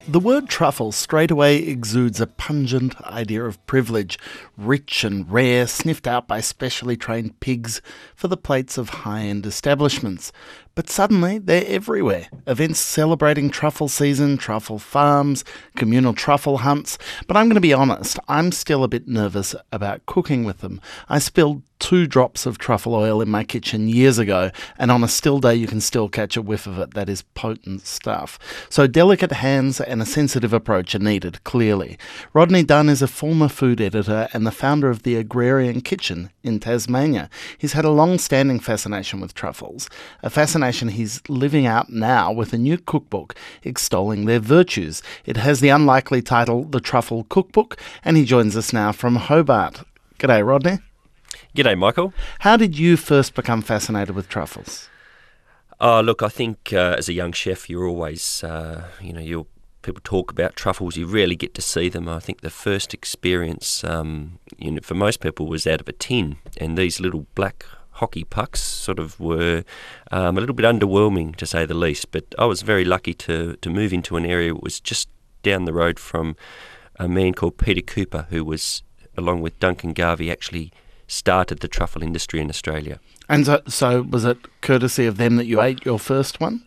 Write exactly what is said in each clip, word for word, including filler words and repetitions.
The word truffle straight away exudes a pungent idea of privilege, rich and rare, sniffed out by specially trained pigs for the plates of high-end establishments. But suddenly they're everywhere. Events celebrating truffle season, truffle farms, communal truffle hunts. But I'm going to be honest, I'm still a bit nervous about cooking with them. I spilled two drops of truffle oil in my kitchen years ago, and on a still day you can still catch a whiff of it. That is potent stuff. So delicate hands and a sensitive approach are needed, clearly. Rodney Dunn is a former food editor and the founder of the Agrarian Kitchen in Tasmania. He's had a long-standing fascination with truffles, a fascination he's living out now with a new cookbook extolling their virtues. It has the unlikely title, The Truffle Cookbook, and he joins us now from Hobart. G'day, Rodney. G'day, Michael. How did you first become fascinated with truffles? Oh, look, I think uh, as a young chef, you're always, uh, you know, you people talk about truffles. You rarely get to see them. I think the first experience, um, you know, for most people, was out of a tin, and these little black hockey pucks sort of were um, a little bit underwhelming, to say the least. But I was very lucky to to move into an area that was just down the road from a man called Peter Cooper, who was, along with Duncan Garvey, actually started the truffle industry in Australia. And so, so was it courtesy of them that you ate your first one?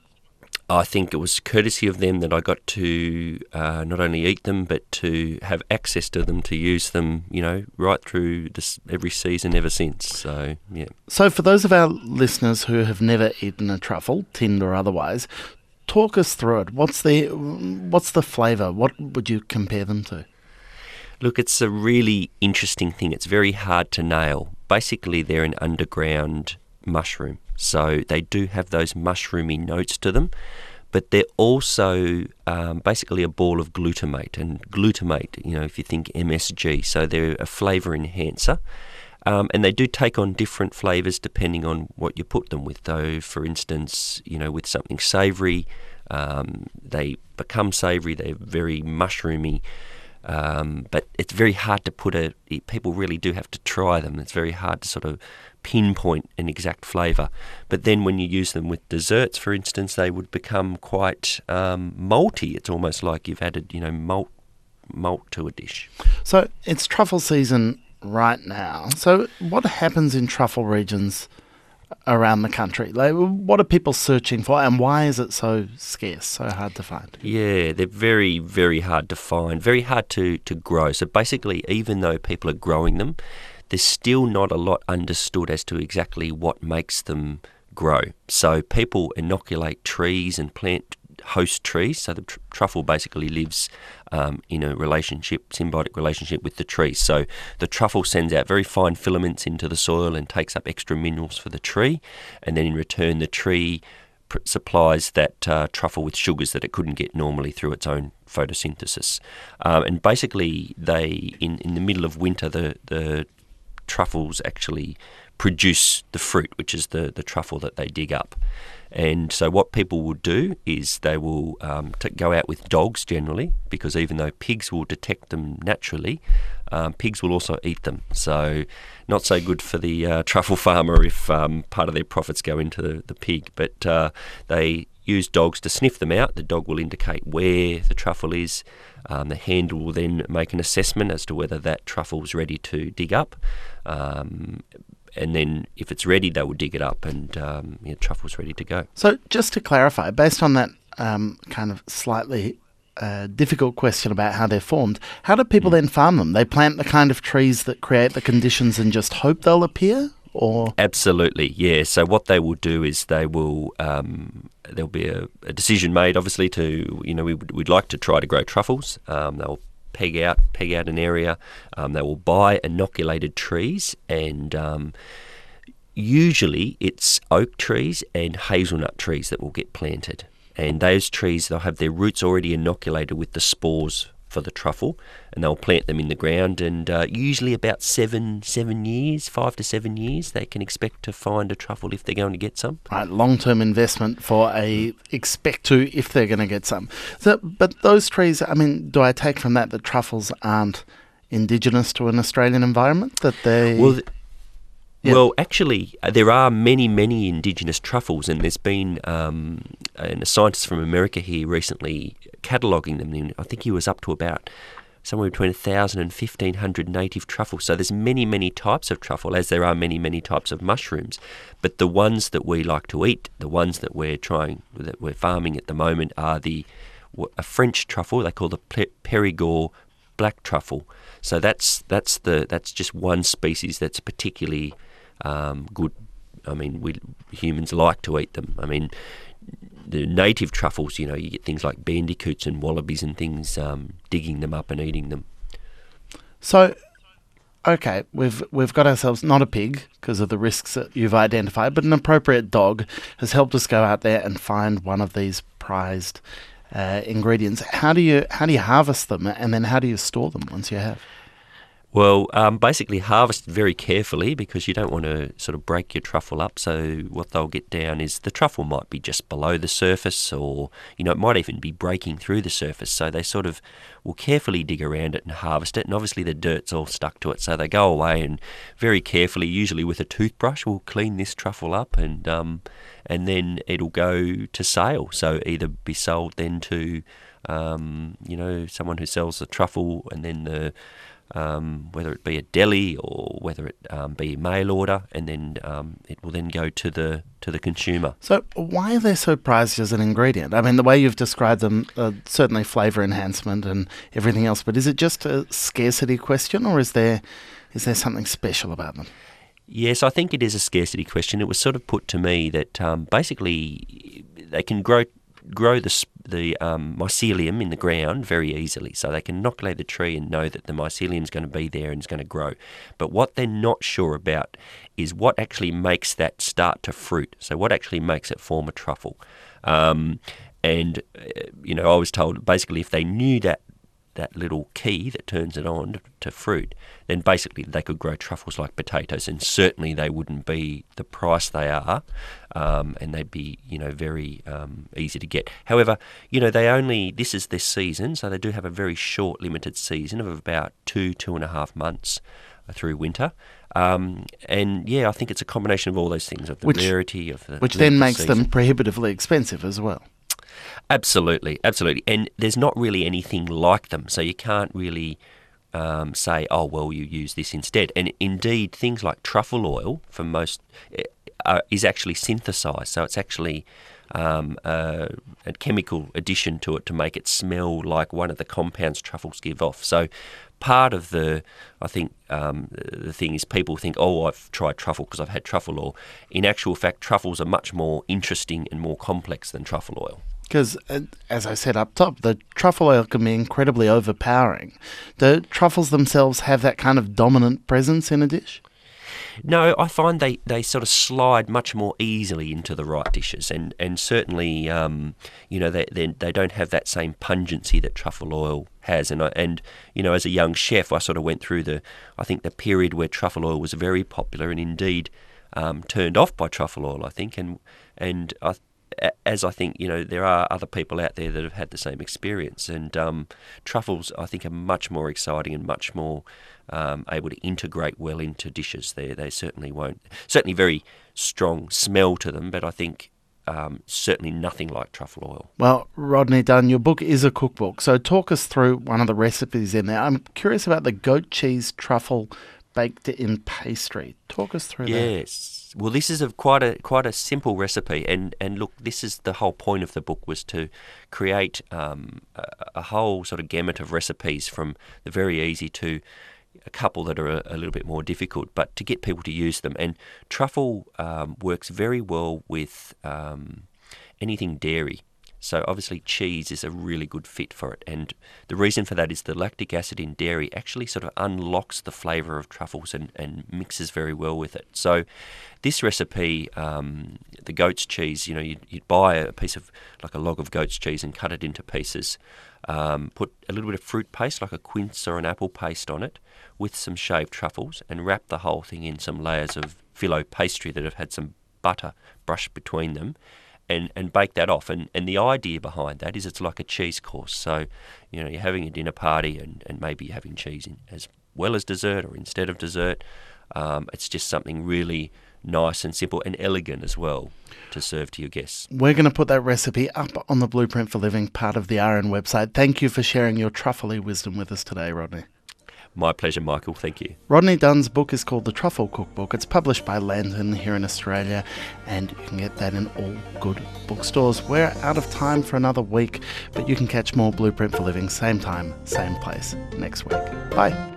I think it was courtesy of them that I got to uh, not only eat them, but to have access to them, to use them, you know, right through this every season ever since. So, yeah. So for those of our listeners who have never eaten a truffle, tinned or otherwise, talk us through it. What's the what's the flavour? What would you compare them to? Look, it's a really interesting thing. It's very hard to nail. Basically, they're an underground mushroom. So they do have those mushroomy notes to them, but they're also um, basically a ball of glutamate. And glutamate, you know, if you think M S G, so they're a flavour enhancer. Um, and they do take on different flavours depending on what you put them with. Though, for instance, you know, with something savoury, um, they become savoury, they're very mushroomy. Um, but it's very hard to put a... People really do have to try them. It's very hard to sort of pinpoint an exact flavour. But then when you use them with desserts, for instance, they would become quite um, malty. It's almost like you've added, you know, malt, malt to a dish. So it's truffle season right now. So what happens in truffle regions around the country? Like, what are people searching for, and why is it so scarce, so hard to find? Yeah, they're very, very hard to find, very hard to, to grow. So basically, even though people are growing them, there's still not a lot understood as to exactly what makes them grow. So people inoculate trees and plant host trees. So the tr- truffle basically lives um, in a relationship, symbiotic relationship with the tree. So the truffle sends out very fine filaments into the soil and takes up extra minerals for the tree, and then in return the tree pr- supplies that uh, truffle with sugars that it couldn't get normally through its own photosynthesis. Um, and basically, they in, in the middle of winter, the the truffles actually produce the fruit, which is the, the truffle that they dig up. And so what people will do is they will um, t- go out with dogs generally, because even though pigs will detect them naturally, um, pigs will also eat them. So not so good for the uh, truffle farmer if um, part of their profits go into the, the pig. But uh, they use dogs to sniff them out. The dog will indicate where the truffle is. Um, the hand will then make an assessment as to whether that truffle is ready to dig up. Um, and then if it's ready, they will dig it up, and um, yeah, truffle's ready to go. So just to clarify, based on that um, kind of slightly uh, difficult question about how they're formed, how do people mm. then farm them? They plant the kind of trees that create the conditions and just hope they'll appear? Or Absolutely, yeah. So what they will do is they will um, there'll be a, a decision made, obviously, to you know we would, we'd like to try to grow truffles. Um, they'll peg out peg out an area. Um, they will buy inoculated trees, and um, usually it's oak trees and hazelnut trees that will get planted. And those trees, they'll have their roots already inoculated with the spores for the truffle, and they'll plant them in the ground, and uh, usually about seven seven years, five to seven years, they can expect to find a truffle if they're going to get some. Right, long-term investment for a expect to if they're going to get some. So, but those trees, I mean, do I take from that that truffles aren't indigenous to an Australian environment? That they well, th- Yeah. Well, actually, uh, there are many, many indigenous truffles, and there's been um, and a scientist from America here recently cataloguing them. And I think he was up to about somewhere between one thousand and fifteen hundred native truffles. So there's many, many types of truffle, as there are many, many types of mushrooms. But the ones that we like to eat, the ones that we're trying, that we're farming at the moment, are the a French truffle they call the Périgord black truffle. So that's that's the that's just one species that's particularly um, good. I mean, we humans like to eat them. I mean, the native truffles, you know, you get things like bandicoots and wallabies and things um, digging them up and eating them. So, okay, we've we've got ourselves not a pig because of the risks that you've identified, but an appropriate dog has helped us go out there and find one of these prized uh, ingredients. How do you how do you harvest them, and then how do you store them once you have? Well, um, basically harvest very carefully because you don't want to sort of break your truffle up. So what they'll get down is the truffle might be just below the surface, or you know it might even be breaking through the surface. So they sort of will carefully dig around it and harvest it. And obviously the dirt's all stuck to it, so they go away and very carefully, usually with a toothbrush, will clean this truffle up, and um, and then it'll go to sale. So either be sold then to um, you know someone who sells the truffle, and then the Um, whether it be a deli or whether it um, be mail order, and then um, it will then go to the to the consumer. So why are they so prized as an ingredient? I mean, the way you've described them, uh, certainly flavour enhancement and everything else, but is it just a scarcity question, or is there is there something special about them? Yes, I think it is a scarcity question. It was sort of put to me that um, basically they can grow grow the the um, mycelium in the ground very easily. So they can inoculate the tree and know that the mycelium is going to be there and it's going to grow. But what they're not sure about is what actually makes that start to fruit. So what actually makes it form a truffle. Um, and, uh, you know, I was told basically if they knew that that little key that turns it on to fruit, then basically they could grow truffles like potatoes, and certainly they wouldn't be the price they are, um, and they'd be, you know, very um, easy to get. However, you know, they only, this is their season, so they do have a very short, limited season of about two, two and a half months through winter. Um, and yeah, I think it's a combination of all those things, of the which, rarity of the which then makes season. them prohibitively expensive as well. Absolutely, absolutely. And there's not really anything like them, so you can't really um, say, oh, well, you use this instead. And indeed, things like truffle oil, for most, uh, is actually synthesized. So it's actually um, uh, a chemical addition to it to make it smell like one of the compounds truffles give off. So part of the, I think, um, the thing is people think, oh, I've tried truffle because I've had truffle oil. In actual fact, truffles are much more interesting and more complex than truffle oil. Because, uh, as I said up top, the truffle oil can be incredibly overpowering. Do truffles themselves have that kind of dominant presence in a dish? No, I find they, they sort of slide much more easily into the right dishes, and and certainly, um, you know, they, they they don't have that same pungency that truffle oil has. And I, and you know, as a young chef, I sort of went through the, I think the period where truffle oil was very popular, and indeed um, turned off by truffle oil, I think, and and I. As I think, you know, there are other people out there that have had the same experience, and um, truffles, I think, are much more exciting and much more um, able to integrate well into dishes. They they certainly won't, certainly very strong smell to them, but I think um, certainly nothing like truffle oil. Well, Rodney Dunn, your book is a cookbook, so talk us through one of the recipes in there. I'm curious about the goat cheese truffle baked in pastry. Talk us through that. Yes. Well, this is a quite a quite a simple recipe, and, and look, this is the whole point of the book, was to create um, a, a whole sort of gamut of recipes, from the very easy to a couple that are a, a little bit more difficult, but to get people to use them. And truffle um, works very well with um, anything dairy. So obviously cheese is a really good fit for it, and the reason for that is the lactic acid in dairy actually sort of unlocks the flavour of truffles and, and mixes very well with it. So this recipe, um, the goat's cheese, you know, you'd, you'd buy a piece of, like a log of goat's cheese, and cut it into pieces, um, put a little bit of fruit paste, like a quince or an apple paste on it, with some shaved truffles, and wrap the whole thing in some layers of phyllo pastry that have had some butter brushed between them, and, and bake that off. And, and the idea behind that is it's like a cheese course. So, you know, you're having a dinner party, and, and maybe you're having cheese in, as well as dessert or instead of dessert. Um, it's just something really nice and simple and elegant as well to serve to your guests. We're going to put that recipe up on the Blueprint for Living part of the R N website. Thank you for sharing your truffly wisdom with us today, Rodney. My pleasure, Michael. Thank you. Rodney Dunn's book is called The Truffle Cookbook. It's published by Lantern here in Australia, and you can get that in all good bookstores. We're out of time for another week, but you can catch more Blueprint for Living same time, same place next week. Bye.